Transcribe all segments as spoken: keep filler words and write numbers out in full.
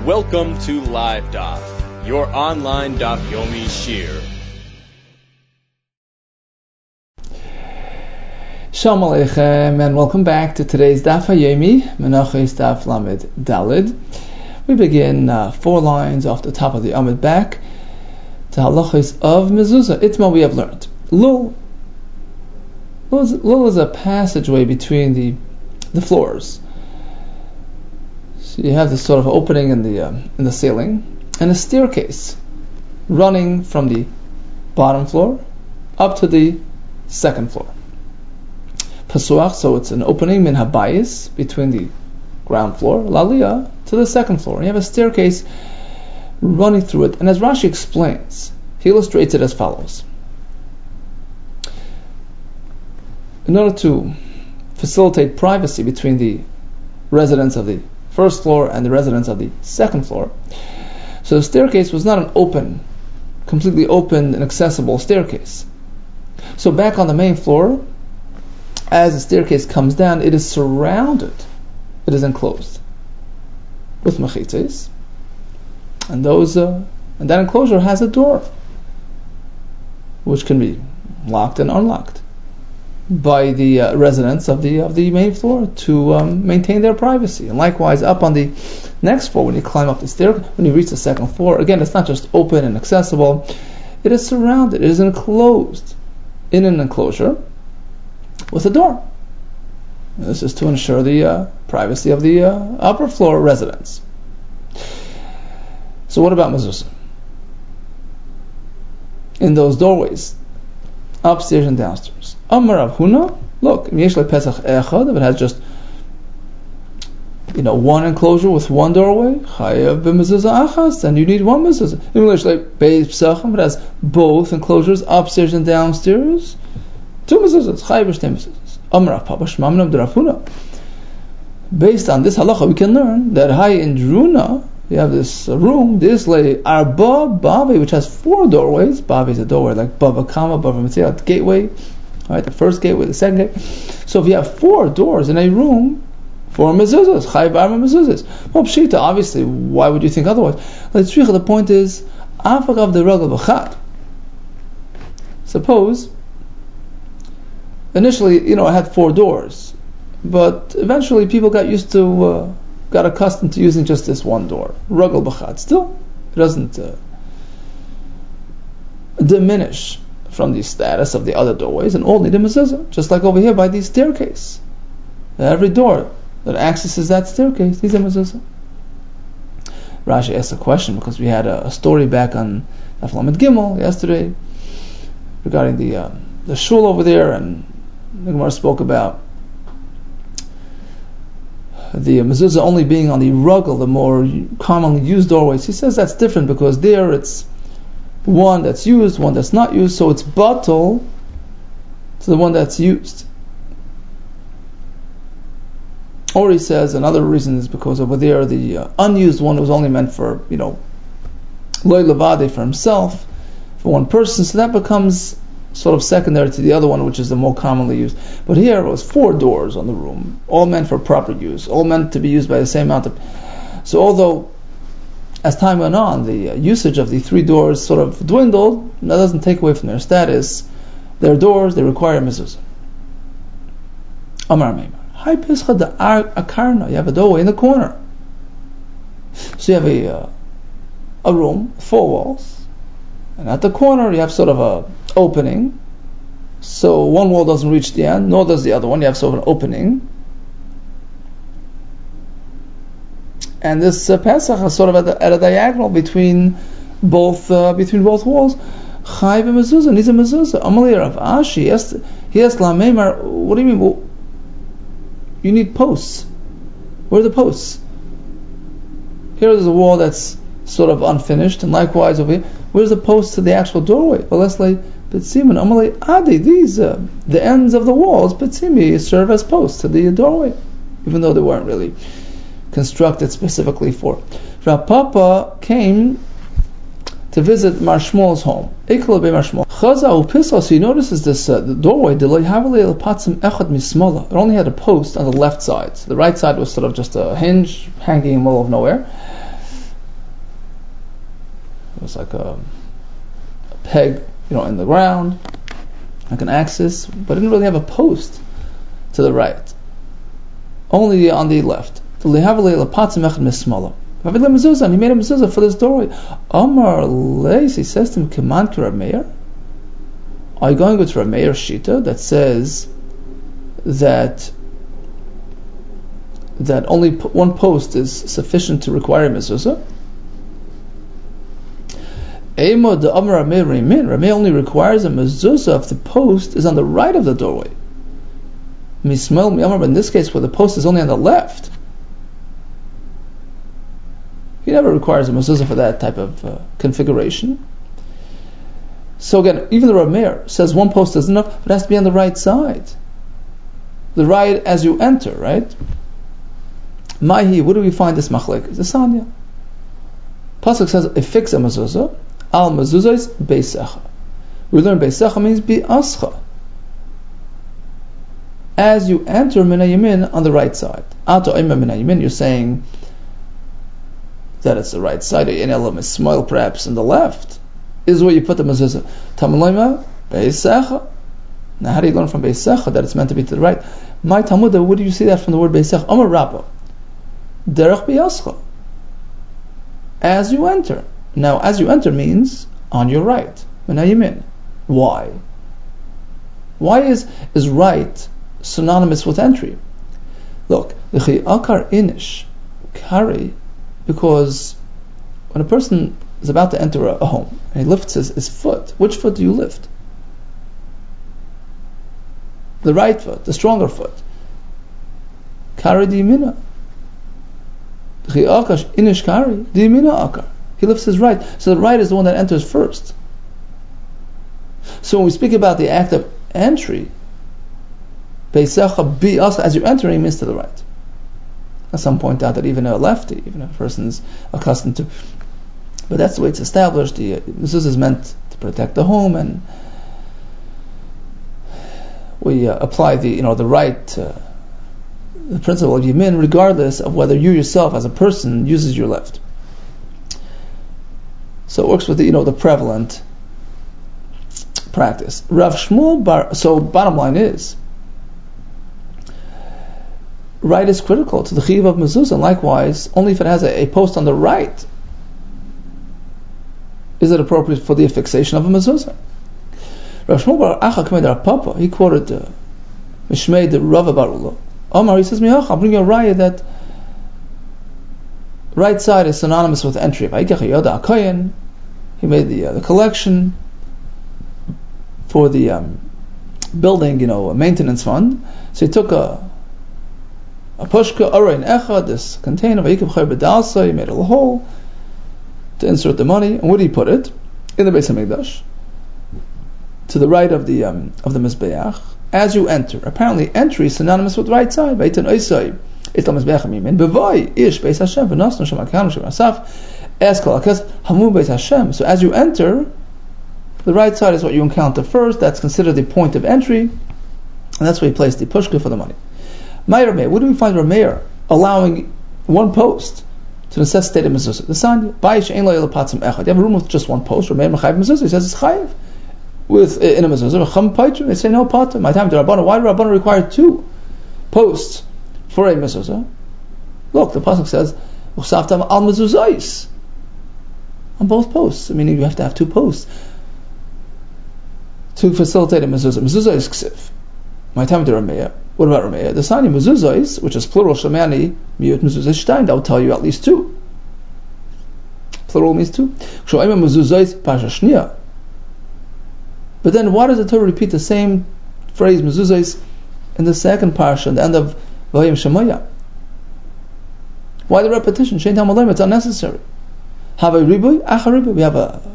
Welcome to Live Daf, your online Daf Yomi Shir. Shalom Aleichem, and welcome back to today's Daf Yomi, Menachos Daf Lamed Dalid. We begin uh, four lines off the top of the Amud back to halachos of mezuzah. Itma we have learned. Lul. Lul is, Lul is a passageway between the the floors. So you have this sort of opening in the um, in the ceiling and a staircase running from the bottom floor up to the second floor. Pasuach, so it's an opening min habayis between the ground floor, laliyah, to the second floor. And you have a staircase running through it. And as Rashi explains, he illustrates it as follows. In order to facilitate privacy between the residents of the first floor and the residents of the second floor, so the staircase was not an open, completely open and accessible staircase. So back on the main floor, as the staircase comes down, it is surrounded, it is enclosed with mechitzes, and those uh, and that enclosure has a door which can be locked and unlocked by the uh, residents of the of the main floor to um, maintain their privacy. And likewise, up on the next floor, when you climb up the stair, when you reach the second floor, again, it's not just open and accessible; it is surrounded, it is enclosed in an enclosure with a door. And this is to ensure the uh, privacy of the uh, upper floor residents. So, what about mezuzah? In those doorways, upstairs and downstairs. Amar Rav Huna, look, if it has just, you know, one enclosure with one doorway, chayav b'mezuzah achas, then you need one mezuzah. If it has both enclosures, upstairs and downstairs, two mezuzahs, chayav b'shtei mezuzahs. Amar Rav Papa shmamna b'Rav Huna. Based on this halacha, we can learn that high in Druna, you have this room, this lay arba bavi, which has four doorways. Bavi is a doorway like bava kama, bava mitzvah, gateway. Right, the first gateway, the second gateway. So if you have four doors in a room, four mezuzahs, chayav arba mezuzahs. Well, pshita, obviously, why would you think otherwise? The point is, afagav the regal b'chad. Suppose, initially, you know, I had four doors, but eventually people got used to, uh, got accustomed to using just this one door, regal b'chad. Still, it doesn't uh, diminish from the status of the other doorways, and all need a mezuzah, just like over here by the staircase. Every door that accesses that staircase needs a mezuzah. Rashi asked a question because we had a, a story back on Daf Lamed Gimel yesterday regarding the uh, the shul over there, and the Gemara spoke about the mezuzah only being on the rugel, the more commonly used doorways. He says that's different because there it's one that's used, one that's not used, so it's batal to the one that's used. Or he says another reason is because over there the uh, unused one was only meant for, you know, loy levade, for himself, for one person, so that becomes sort of secondary to the other one, which is the more commonly used. But here it was four doors on the room, all meant for proper use, all meant to be used by the same amount of. So although as time went on, the uh, usage of the three doors sort of dwindled, that doesn't take away from their status. Their doors, they require a mezuzah. Amar Meimar. Hi Pischa da Akarna. You have a doorway in the corner. So you have a uh, a room, four walls, and at the corner you have sort of a opening. So one wall doesn't reach the end, nor does the other one. You have sort of an opening. And this uh, Pesach is sort of at, the, at a diagonal between both uh, between both walls. Chayv mezuzah needs a mezuzah. Amalei Rav Ashi, he asked, he asked La Meimar, what do you mean? Well, you need posts. Where are the posts? Here is a wall that's sort of unfinished, and likewise over here, where's the post to the actual doorway? Well, let's like B'tzimin, Amalei Adi, these uh, the ends of the walls, B'tzimi, serve as posts to the doorway, even though they weren't really constructed specifically for. Rav Papa came to visit Mar Shmuel's home. Ikla be Mar Shmuel. Chaza u'pisas, he notices this uh, the doorway. It only had a post on the left side. So the right side was sort of just a hinge hanging in the middle of nowhere. was like a, a peg, you know, in the ground, like an axis, but it didn't really have a post to the right, only on the left. He made a mezuzah for this doorway. Amar Leis, he says to him, Keman ki Rav Meir? Are you going with Rav Meir's shita that says that that only one post is sufficient to require a mezuzah? Emo de Amar Rav Meir Rav Meir only requires a mezuzah if the post is on the right of the doorway. Mismel Miyamar, but in this case where the post is only on the left, he never requires a mezuzah for that type of uh, configuration. So again, even the Rav Meir says one post is enough, but it has to be on the right side. The right as you enter, right? Mahi, where do we find this machlek? It's the Sanya. Pasuk says, a fix a mezuzah, al mezuzah is beisecha. We learn beisecha means bi'ascha. As you enter min hayamin on the right side. Ato ima min hayamin, you're saying that it's the right side, an element smile perhaps on the left, is where you put the mezuzah. Tamalayma beisecha. Now how do you learn from beisecha that it's meant to be to the right? My Talmud, where do you see that from the word beisecha? Amar Rabba. Derech bi'ascha. As you enter. Now as you enter means on your right. Min hayamin. Why? Why is, is right synonymous with entry? Look, l'chi akar inish kari, because when a person is about to enter a, a home and he lifts his, his foot, which foot do you lift? The right foot, the stronger foot. Kari di yimina. L'chi akar inish kari di yimina akar. He lifts his right, so the right is the one that enters first. So when we speak about the act of entry, beisecha bi'ascha, as you're entering, means to the right. Now some point out that even a lefty, even a person's accustomed to, but that's the way it's established. The mezuzah is meant to protect the home, and we uh, apply the you know the right, uh, the principle of yamin, regardless of whether you yourself, as a person, uses your left. So it works with the you know the prevalent practice. Rav Shmuel Bar. So bottom line is, right is critical to the chiyuv of mezuzah, and likewise, only if it has a, a post on the right is it appropriate for the affixation of a mezuzah. Rav Shmuel Bar Acha Kamei Dar Papa, he quoted uh, Mishmei the Rava Bar Ula. Omar, he says, Miach, I'll bring you a raya that right side is synonymous with entry. He made the uh, the collection for the um, building, you know, a maintenance fund. So he took a a pushka, arayin echad, this container, he made a little hole to insert the money. And where did he put it? In the Beis HaMikdash, to the right of the um, of the Mizbeach. As you enter, apparently entry is synonymous with right side. Beitan oisai, it's the Mizbeach Mimin. Bevoi ish Beis Hashem v'nosnu shemakanu shemasaf es kol hakas hamu Beis Hashem. So as you enter, the right side is what you encounter first. That's considered the point of entry, and that's where he placed the pushka for the money. My Rameir, where do we find Rameir allowing one post to necessitate a mezuzah? The Sanya, Bayish ein lo yelapatzim echad. You have a room with just one post. Rameir mechayiv mezuzah. He says it's chayiv with in a mezuzah. Chum paitrim. They say no pater. My time to Rabbana. Why do Rabbana require two posts for a mezuzah? Look, the pasuk says uchsaftam al mezuzais, on both posts. Meaning you have to have two posts to facilitate a mezuzah. Mezuzah is ksiv. My time to Rameir. What about Rameir? The Sanya mezuzah is, which is plural shamani miut mezuzah shtain. That will tell you at least two. Plural means two. But then why does the Torah repeat the same phrase mezuzah in the second parsha, at the end of Vayim Shemaya? Why the repetition? Shein Tamalim, it's unnecessary. Have a riboy, acha riboy. We have a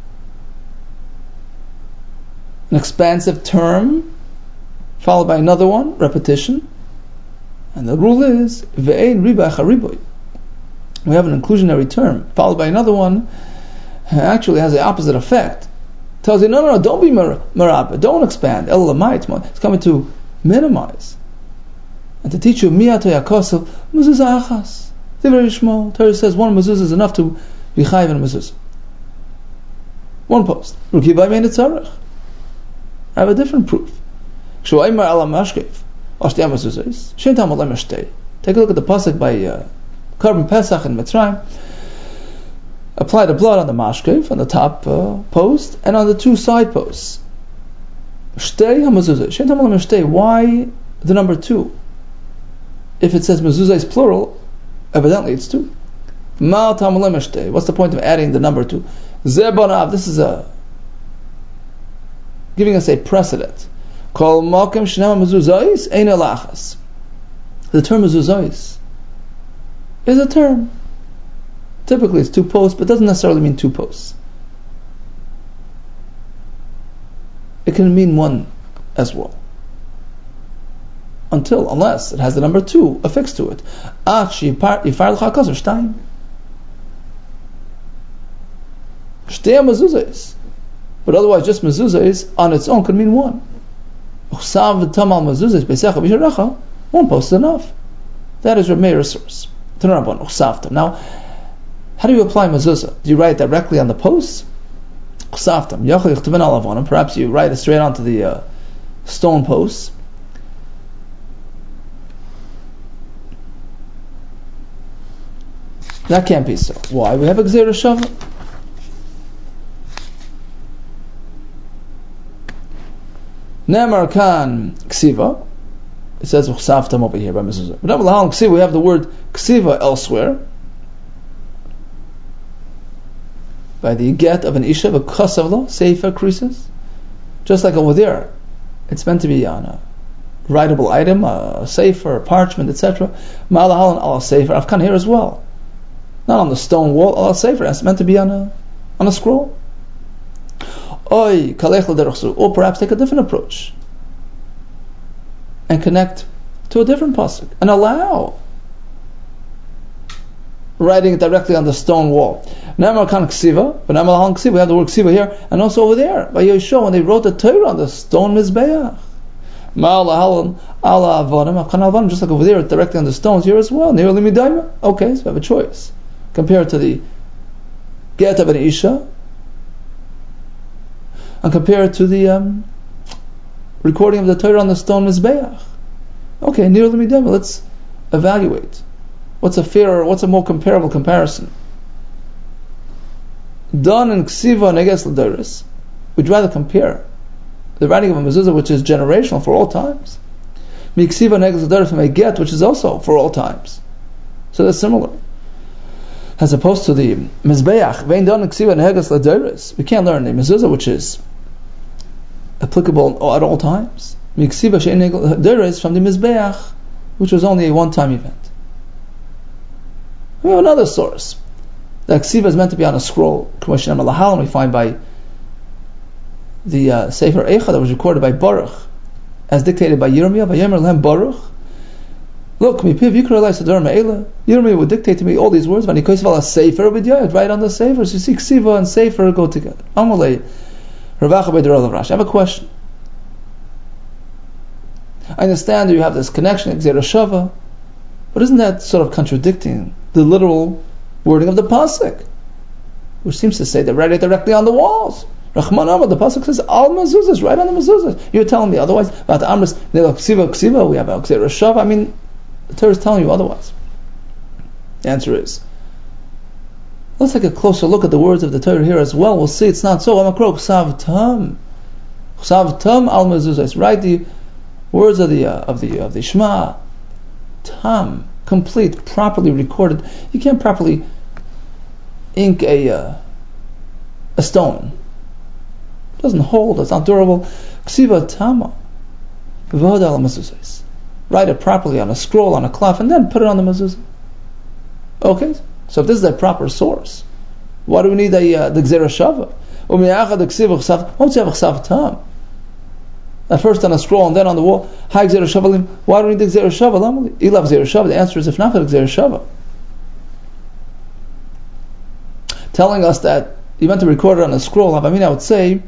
an expansive term followed by another one, repetition, and the rule is ve'ein riba acha riboy. We have an inclusionary term followed by another one, actually has the opposite effect. Tells you, no, no, no, don't be marab, don't expand. It's coming to minimize and to teach you miyato yakosel mezuzah achas. They're very small. Torah says one mezuzah is enough to be chayiv in a mezuzah. One post. Rukiba mein tzarech. I have a different proof. Shuaymar ala mashkev. Ashti amazuzos. Shen tam ala mashtei. Take a look at the pasuk by uh, Karban Pesach in Mitzrayim. Apply the blood on the mashkev, on the top uh, post, and on the two side posts. Shtei hamazuzos. Shen tam ala mashtei. Why the number two? If it says mezuzah is plural, evidently it's two. Mal tam ala mashtei. What's the point of adding the number two? Zebanav. This is a giving us a precedent. Kol makom shnei mezuzahis ein elachas. The term mezuzahis is a term. Typically it's two posts, but doesn't necessarily mean two posts. It can mean one as well. Until, unless it has the number two affixed to it. Ach yifar l'cha kasser shtayim. Shtei mezuzahis. But otherwise, just mezuzahis on its own could mean one. Uchsav tamal mezuzahis beisecha b'sharecha. One post is enough. That is Reb Meir's source. Now, how do you apply mezuzah? Do you write directly on the posts? Perhaps you write it straight onto the uh, stone posts. That can't be so. Why? We have a Gzeira Shava. Nemar kan ksiva. It says Uchsaftam over here by mezuzah. But Lahal ksiva, we have the word ksiva elsewhere. By the get of an isha, a kasavla, sefer creases. Just like over there, it's meant to be on a writable item, a sefer, a parchment, et cetera. Malahal and al sefer, Afkan here as well. Not on the stone wall, al sefer. It's meant to be on a on a scroll. Oy kalech l'derachzu, or perhaps take a different approach and connect to a different pasuk and allow writing it directly on the stone wall. Namar kan ksiva, but namar han ksiva. We have the word ksiva here, and also over there by Yeshua when they wrote the Torah on the stone mizbeach. Ma'ala halan ala avonim, afkan avonim, just like over there directly on the stones here as well. Nearly midayma. Okay, so we have a choice compared to the get of an isha, and compared to the um, recording of the Torah on the stone mizbeach. Okay, nearly midayma. Let's evaluate. What's a fairer, what's a more comparable comparison? Done in ksiva neges l'doros. We'd rather compare the writing of a mezuzah, which is generational for all times, mi ksiva neges l'doros from a get, which is also for all times. So that's similar. As opposed to the mizbeach, vein done in ksiva neges l'doros. We can't learn the mezuzah, which is applicable at all times. Mi ksiva she'en neges l'doros from the mizbeach, which was only a one-time event. We have another source. The ksiva is meant to be on a scroll. We find by the uh, Sefer Eicha that was recorded by Baruch, as dictated by Yirmiyah. Vayemer lehem Baruch. Look, mipiv yikra elai sadar me'ela. Yirmiyah would dictate to me all these words. V'ani kosev ala sefer b'diyah. Right on the sefer. So you see, ksiva and sefer go together. Amalei Ravacha b'derol of Rashi. I have a question. I understand that you have this connection, Gzeira Shava, but isn't that sort of contradicting the literal wording of the pasuk, which seems to say they write it directly on the walls? Rahman Amar, the pasuk says al mezuzahs, right on the mezuzahs. You're telling me otherwise? About the amris ksiva ksiva, we have Gzeira Shava. I mean, the Torah is telling you otherwise. The answer is, let's take a closer look at the words of the Torah here as well. We'll see it's not so. Amakro ksav tam, ksav tam al mezuzahs. Write the words of the uh, of the of the Shema tam, complete, properly recorded. You can't properly ink a uh, a stone. It doesn't hold. It's not durable. Ksiva tama, v'hod al mezuzahs. Write it properly on a scroll, on a cloth, and then put it on the mezuzah. Okay. So if this is a proper source, why do we need a uh, the Gzeira Shava? U'mi'achad ksiva chsav. Why don't you have a chsav tam? At first on a scroll and then on the wall. Hi Gzeira Shava. Why do we need the Gzeira Shava? Ilav Gzeira Shava. The answer is if not for the Gzeira Shava. Telling us that you meant to record it on a scroll. I mean, I would say,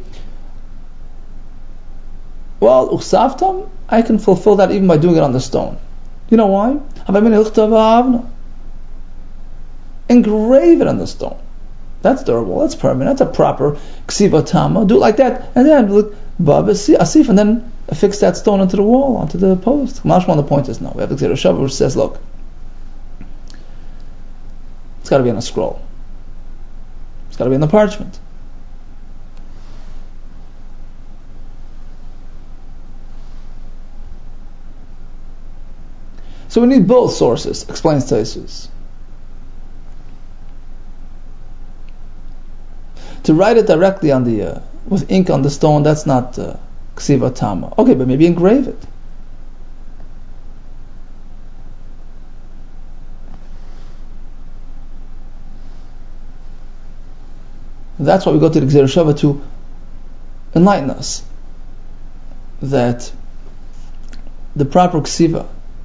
well, uchsavtam, I can fulfill that even by doing it on the stone. You know why? Engrave it on the stone. That's durable. That's permanent. That's a proper ksiva tama. Do it like that, and then look baba asif, and then affix that stone onto the wall, onto the post. Mashma, the point is no. We have the Gzeira Shava which says, look, it's got to be on a scroll. It's got to be on the parchment. So we need both sources, explains Taisus. To write it directly on the uh, with ink on the stone, that's not uh, ksiva tama. Okay, but maybe engrave it. That's why we go to the Gzeira Shava, to enlighten us that the proper ksiva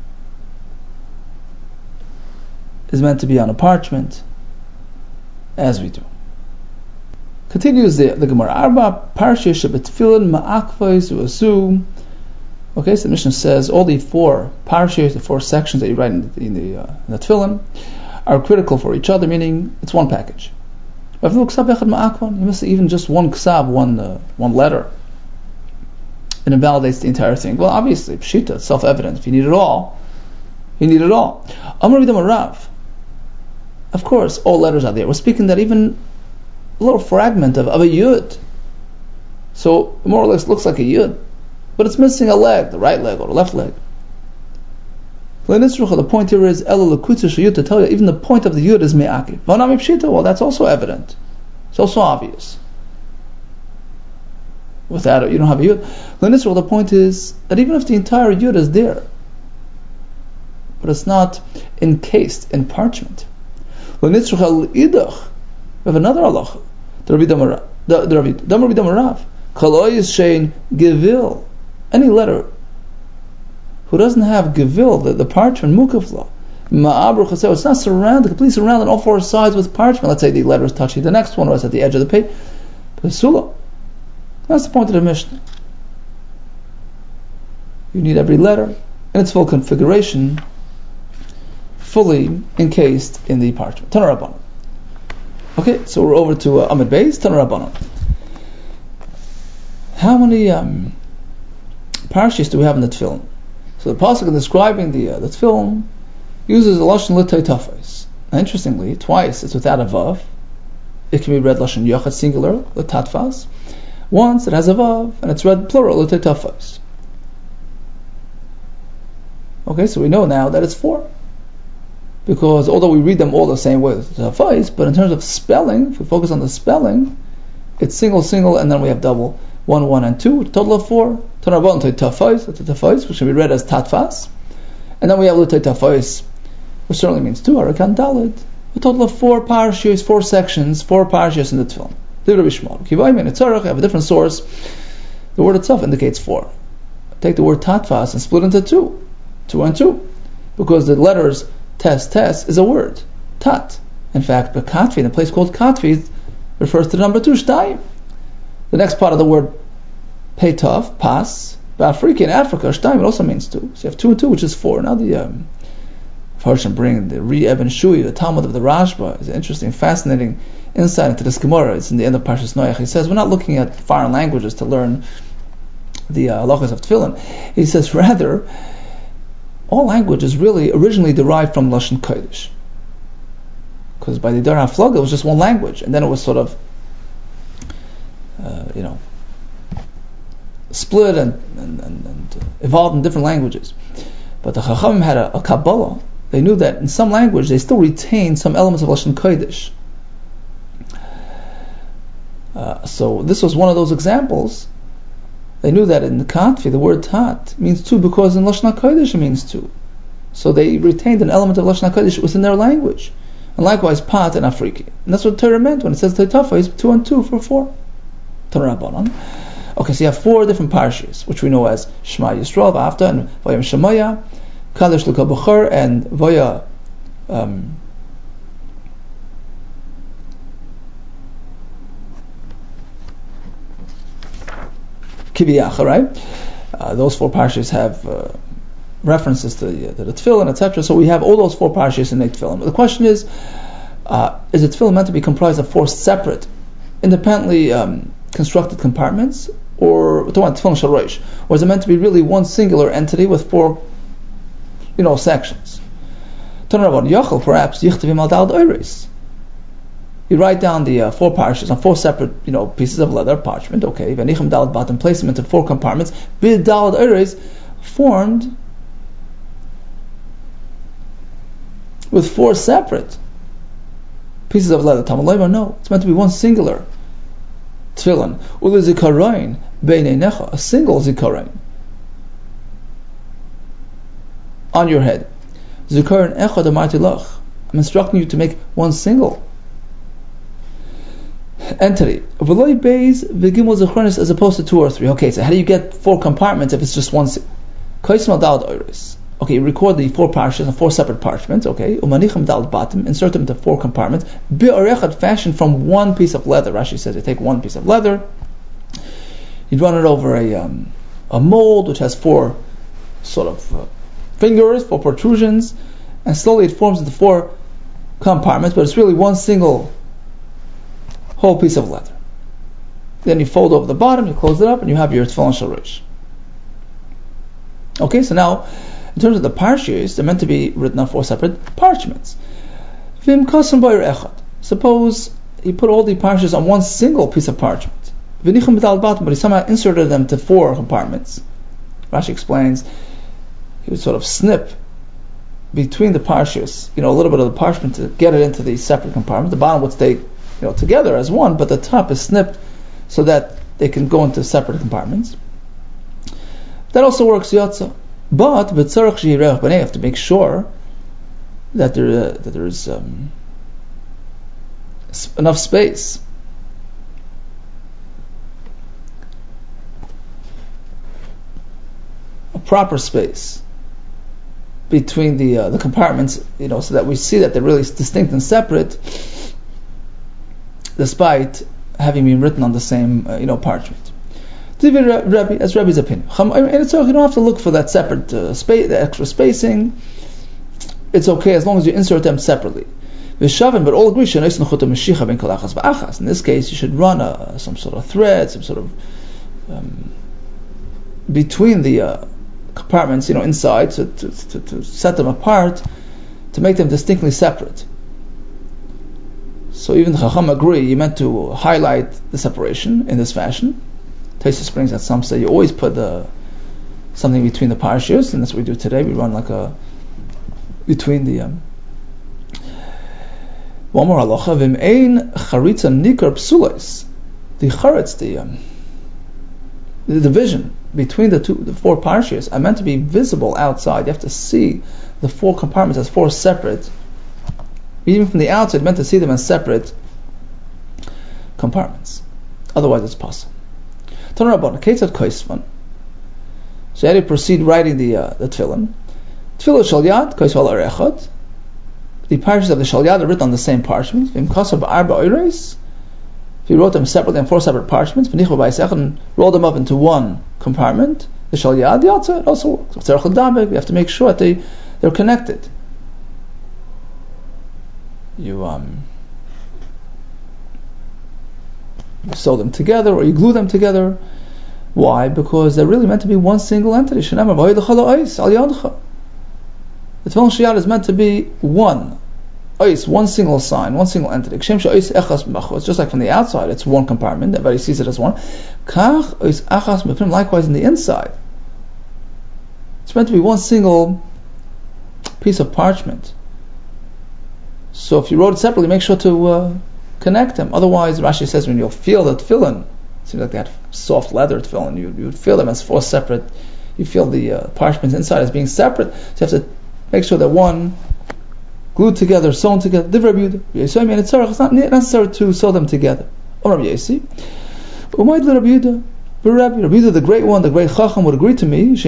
is meant to be on a parchment, as we do. Continues the, the Gemara. Arba parsha shebetfilin ma'akvais u'asu. Okay, so the Mishnah says all the four parshas, the four sections that you write in the, in the, uh, in the tefillin, are critical for each other, meaning it's one package. You miss even just one ksav, one uh, one letter, it invalidates the entire thing. Well, obviously, pshita, it's self-evident. If you need it all, you need it all. Amar B'dam Rav. Of course, all letters are there. We're speaking that even a little fragment of, of a yud, so more or less looks like a yud, but it's missing a leg, the right leg or the left leg. The point here is to tell you even the point of the yud is me'akiv. Well, that's also evident. It's also obvious. Without it, you don't have a yud. The point is that even if the entire yud is there, but it's not encased in parchment. We have another halacha. The Rabbi Damarav. Kaloi is shein gevil. Any letter who doesn't have gevil, the, the parchment, mukavla, ma'abru chaseo, it's not surrounded, completely surrounded on all four sides with parchment. Let's say the letter is touching the next one, or it's at the edge of the page. Pesula. That's the point of the Mishnah. You need every letter in its full configuration, fully encased in the parchment. Tanur Rabbanan. Okay, so we're over to uh, Amid Beis, Tanur Rabbanan. How many um, parshas do we have in the tefillin? So the pasuk in describing the uh, the tefillin uses the lashon l'tay tafos. Interestingly, twice it's without a vav. It can be read lashon yachad singular l'tatfas. Once it has a vav and it's read plural l'tay tafos. Okay, so we know now that it's four, because although we read them all the same way with tafos, but in terms of spelling, if we focus on the spelling, it's single single and then we have double. One, one, and two, total of four. Tanur Rabbanan tafos, that's a tafos, which can be read as tatfas. And then we have l'tay tafos, which certainly means two, harakan dalid. A total of four parashas, four sections, four parashas in the tefillin. The Rabbi Shmuel. Kivayim and Etzarach have a different source. The word itself indicates four. Take the word tatfas and split into two. Two and two. Because the letters tes, tes is a word. Tat. In fact, the katvi, in a place called katvi, refers to the number two, shtayim. The next part of the word Peitov, pas, Afrika in Africa, Shtaim, it also means two. So you have two and two, which is four. Now the um, Farshim bring the Re Eben Shui, the Talmud of the Rashba, is an interesting, fascinating insight into this Gemara. It's in the end of Parshas Noach. He says we're not looking at foreign languages to learn the uh, halachas of tefillin. He says rather, all languages really originally derived from Lashon Kodesh, because by the Dar HaFlaga it was just one language, and then it was sort of Uh, you know, split and, and, and, and evolved in different languages. But the Chachamim had a, a Kabbalah. They knew that in some language they still retained some elements of Lashon Kodesh. Uh, so this was one of those examples. They knew that in the Katvi the word Tat means two because in Lashon Kodesh it means two. So they retained an element of Lashon Kodesh within their language. And likewise Pat and Afriki. And that's what Torah meant when it says Taitafa is two and two for four. Okay, so you have four different parshas, which we know as Shema Yisrael, V'afta, and Vayam Shemaya, Kadosh L'Kol B'chor, and Vaya um, Kibiyacha, right? Uh, those four parshas have uh, references to the, to the Tefillin, et cetera. So we have all those four parshas in the Tefillin. But the question is, Uh, is a tefillin meant to be comprised of four separate, independently um, constructed compartments, or we're talking about tefillin shel rosh, or is it meant to be really one singular entity with four, you know, sections? Perhaps you write down the uh, four parshas on four separate, you know, pieces of leather parchment. Okay, v'nicham dalad batim, place them into four compartments. Bid dalad oiros, formed with four separate pieces of leather. Talmud no, it's meant to be one singular tefillin. Ulu zikaron beinei necha, a single zikaron on your head. Zikaron echad amarti lach. I'm instructing you to make one single entity. V'loi beis v'gimel zechronis, as opposed to two or three. Okay, so how do you get four compartments if it's just one? Kaismal dalad oiros. Okay, you record the four parshas on four separate parchments. Okay, umanicham dalad batim, insert them into four compartments. Bi'orechad, fashioned from one piece of leather. Rashi says you take one piece of leather, you run it over a um, a mold which has four sort of uh, fingers, four protrusions, and slowly it forms into four compartments. But it's really one single whole piece of leather. Then you fold over the bottom, you close it up, and you have your tefillin shel rosh. Okay, so now, in terms of the parshas, they're meant to be written on four separate parchments. Vim kasam b'or echad. Suppose he put all the parshas on one single piece of parchment. V'nicham b'dal batim, but he somehow inserted them to four compartments. Rashi explains, he would sort of snip between the parshas, you know, a little bit of the parchment to get it into the separate compartment. The bottom would stay, you know, together as one, but the top is snipped so that they can go into separate compartments. That also works yotza. But b'tzarach she'yirech b'nei, you have to make sure that there uh, that there is um, enough space. A proper space between the uh, the compartments, you know, so that we see that they're really distinct and separate, despite having been written on the same, uh, you know, parchment. Rabbi, as Rabbi's opinion, you don't have to look for that separate uh, space, the extra spacing. It's okay as long as you insert them separately. But all agree, in this case, you should run a, some sort of thread, some sort of um, between the uh, compartments, you know, inside, to, to, to, to set them apart, to make them distinctly separate. So even the Chacham agree, you meant to highlight the separation in this fashion. Tosfos brings that some say you always put the, something between the parshas, and that's what we do today. We run like a between the um, one more halacha. V'mein charitza nikar psulos. The charetz, the um, the division between the two, the four parshas, are meant to be visible outside. You have to see the four compartments as four separate. Even from the outside, meant to see them as separate compartments. Otherwise, it's possible. Tanarabon, Ketzad Koisman. So, how do you proceed writing the uh, the tefillin? Tefillah Shal Yad, Koisval Arechad. The parshas of the Shal Yad are written on the same parchment. Vim Kasav Arba Oiros. If you wrote them separately on four separate parchments, V'nichva B'Yisech, and rolled them up into one compartment, the Shal Yad, the Yatza, it also works. Tzarech L'Dabek, you have to make sure that they they're connected. You um. You sew them together or you glue them together. Why? Because they're really meant to be one single entity. The tefillin sheyad is meant to be one ois, one single sign, one single entity. It's just like from the outside, it's one compartment. Everybody sees it as one. Likewise in the inside, it's meant to be one single piece of parchment. So if you wrote it separately, make sure to uh, connect them. Otherwise, Rashi says when you'll feel the tefillin, it seems like they had soft leather tefillin, you, you would feel them as four separate, you feel the uh, parchments inside as being separate, so you have to make sure that one, glued together, sewn together. It's not necessary to sew them together. Rabbi Yehuda, the great one, the great Chacham, would agree to me,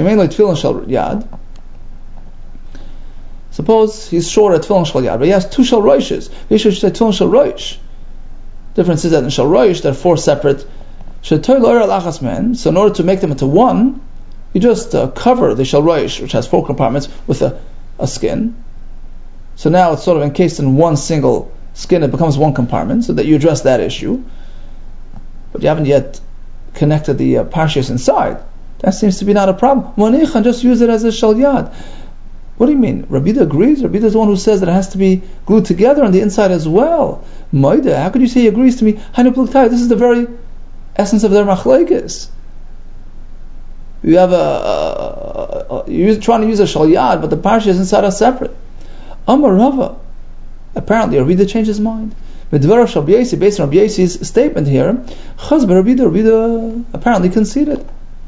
suppose he's short at tefillin shal yad, but he has two shal roishes. He should say tefillin shal roish. Difference is that in shal roish there are four separate. So in order to make them into one, you just uh, cover the shal roish, which has four compartments, with a, a skin. So now it's sort of encased in one single skin, it becomes one compartment, so that you address that issue. But you haven't yet connected the uh, parshas inside. That seems to be not a problem. Manichan, just use it as a shalyad. What do you mean? Rabbi Yehuda agrees? Rabbi Yehuda is the one who says that it has to be glued together on the inside as well. Maida, how could you say he agrees to me? This is the very essence of their machlekes. You have a, a, a you're trying to use a shalyad, but the parshas inside are separate. Amar Rava. Apparently, Rabbi Yehuda changed his mind. Based on Rabbi Yossi's statement here, Chaz Rabbi Yehuda, Rabbi Yehuda apparently conceded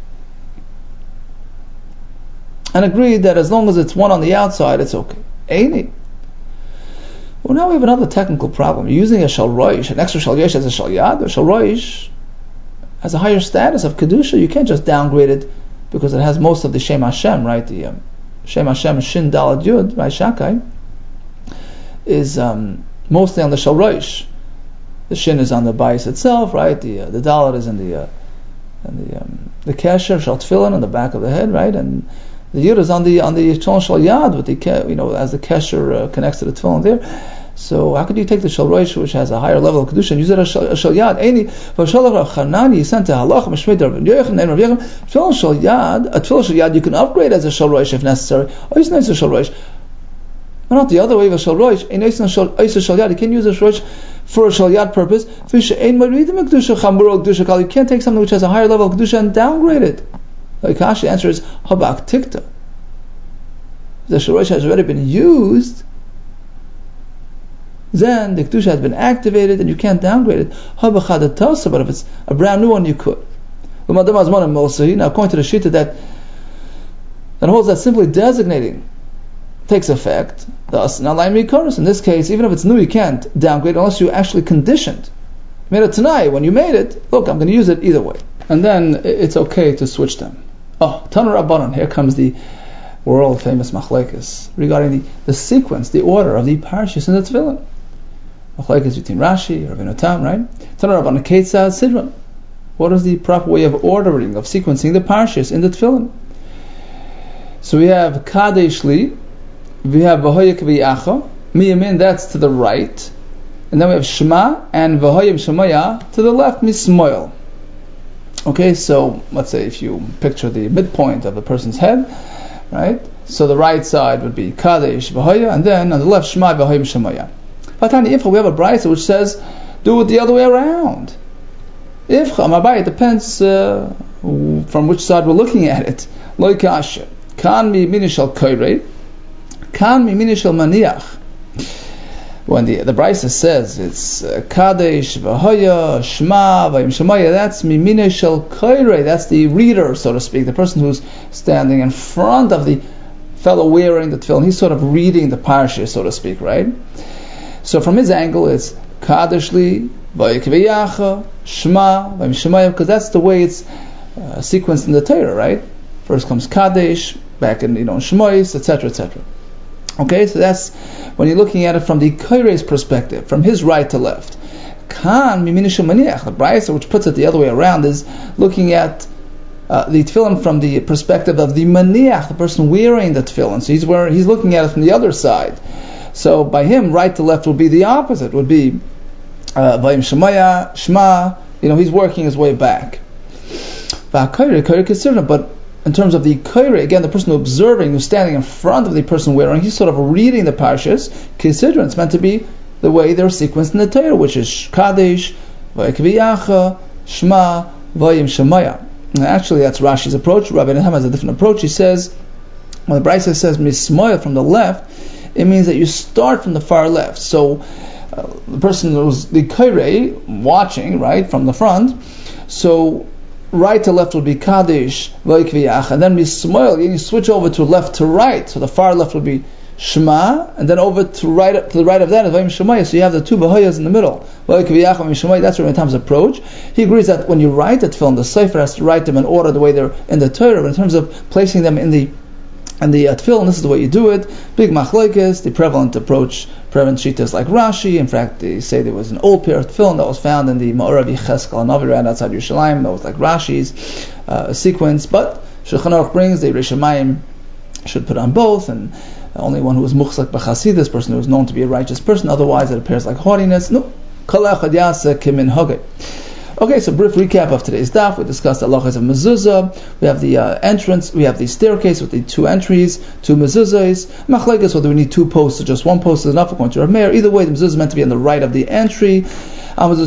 and agreed that as long as it's one on the outside, it's okay. Eini. Well, now we have another technical problem. You're using a shal roish, an extra shal yesh as a shal yad. A shal roish has a higher status of kedusha. You can't just downgrade it because it has most of the Shem Hashem, right? The um, Shem Hashem Shin Dalad Yud, right? Shakai is um, mostly on the shal roish. The Shin is on the bayis itself, right? The uh, the Dalad is in the uh, in the um, the kesher shal tefillin on the back of the head, right? And the Yud is on the on the Shal Yad with the, you know, as the kesher uh, connects to the tefillin there. So how could you take the Shal Roish, which has a higher level of kedusha, and use it as Shal Yad? Any v'Shal Rav Chanani sent to Halach Mishmei Rav Yochanan and Rav Yechon tefillin Shal Yad, a tefillin Shal Yad you can upgrade as a Shal Roish if necessary. Or it's nice a Shal Roish, but not the other way of a Shal Roish. Ain't nice a Shal Yad. You can use a Shal Roish for a Shal Yad purpose. You can't take something which has a higher level of kedusha and downgrade it. The Kashi answer is Habak Tikta. The Shorosh has already been used, then the Kedusha has been activated and you can't downgrade it. Habak Hadatasa, but if it's a brand new one, you could. Now, according to the Shita that, that holds that simply designating takes effect, thus, now in this case, even if it's new, you can't downgrade unless you actually conditioned. You made it tonight, when you made it, look, I'm going to use it either way. And then it's okay to switch them. Oh, Tanur Rabbanon, here comes the world famous machlekes regarding the, the sequence, the order of the parshas in the tefillin. Machlekes between Rashi, Rabbeinu Tam, right? Tanur Rabbanon, Ketzad Sidron. What is the proper way of ordering, of sequencing the parshas in the tefillin? So we have Kadesh Li, we have V'hoya K'viyacha, Miyamin, that's to the right, and then we have Shema and V'hoya Shemaya to the left, Mismoil. Okay, so let's say if you picture the midpoint of the person's head, right? So the right side would be Kadesh V'hoya, and then on the left Shema V'hoya Shemaya. But on the Ifcha we have a brayso which says do it the other way around. Ifcha Mabai, it depends uh, from which side we're looking at it. Loi Kasha Kan mi minishal koirei, Kan mi minishal maniach. When the the brayso says it's uh, Kadesh V'hoya Shema V'hoya Shemaya, that's mimine shel koirei. That's the reader, so to speak, the person who's standing in front of the fellow wearing the tefillin. He's sort of reading the parsha, so to speak, right? So from his angle, it's Kadesh li V'hoya K'viyacha Shema V'hoya Shemaya, because that's the way it's uh, sequenced in the Torah, right? First comes Kadesh, back in you know Shemois, et cetera, et cetera. Okay, so that's when you're looking at it from the Kaire's perspective, from his right to left. Kan miminishal maniach, the brayso which puts it the other way around is looking at uh, the tefillin from the perspective of the maniach, the person wearing the tefillin. So he's wearing, he's looking at it from the other side. So by him, right to left would be the opposite. Would be vayim shemaya shema. You know, he's working his way back. But in terms of the kaire, again, the person who's observing, who's standing in front of the person wearing, he's sort of reading the parshas. Consider it's meant to be the way they're sequenced in the Torah, which is Kadesh, V'Kviyacha, Shema, V'Yim Shemaya. And actually, that's Rashi's approach. Rabbi Nahum has a different approach. He says, when the brayso says Mismoya from the left, it means that you start from the far left. So uh, the person who's the kaire watching, right, from the front. So right to left would be Kadesh, V'Kviyacha, and then Mismoil, you switch over to left to right, so the far left would be Shema, and then over to right to the right of that is V'Yim Shemaya, so you have the two V'hoyas in the middle, V'Kviyacha, V'Yim Shemaya. That's Rabbi Tam's approach. He agrees that when you write the tefillin, the Sefer has to write them in order the way they're in the Torah, but in terms of placing them in the and the uh, tefillin, this is the way you do it. Big machlokes, the prevalent approach, prevalent shitas like Rashi. In fact, they say there was an old pair of tefillin that was found in the Ma'or Yecheskel Navi right outside Yerushalayim. That was like Rashi's uh, sequence. But Shulchan Aruch brings the Rishomayim should put on both, and only one who is muchzak b'chasid, this person who is known to be a righteous person, otherwise it appears like haughtiness. No. Kol echad yaseh kiminhageh. Okay, so brief recap of today's daf. We discussed the halachas of mezuzah. We have the uh, entrance, we have the staircase with the two entries, two mezuzahs. Machlekes, whether we need two posts or just one post is enough according to Rav Meir. Either way, the mezuzah is meant to be on the right of the entry. You write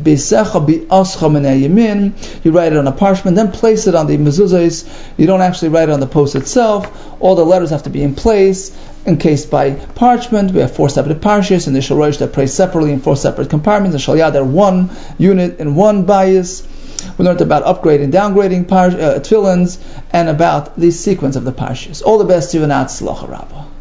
it on a parchment, then place it on the mezuzahs. You don't actually write it on the post itself. All the letters have to be in place, encased by parchment. We have four separate parshas, and the shalosh that pray separately in four separate compartments. The shalyad are one unit in one bias. We learned about upgrading, downgrading par- uh, tefillins, and about the sequence of the parshas. All the best to you and Atzlacha Rabbah.